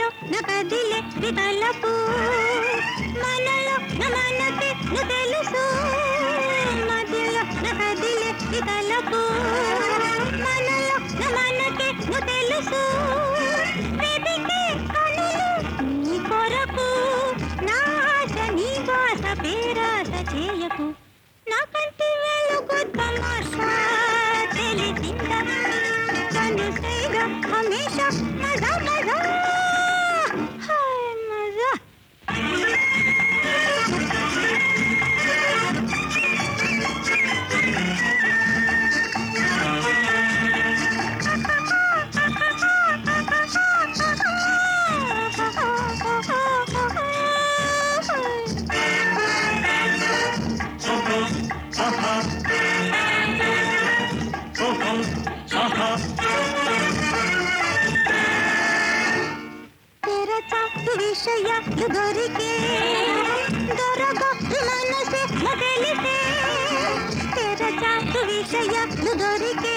మదిలో నా కదిలే వితలపు మనలో నా మనకే నువ్వు తెలుసు మదిలో నా కదిలే వితలపు మనలో నా మనకే నువ్వు తెలుసు వెతికే కనులు నీ కొరకు నా ఆశ నీ బాస పేరాస చేయకు నా కంటి వెలుగు తమాషా తెలిసిందా కనుసైగా హమేషా మజా మజా హాయ్ మజా तेरा चातु विषय लुगोरी के दरगा मन से मगली से तेरा चातु विषय लुगोरी के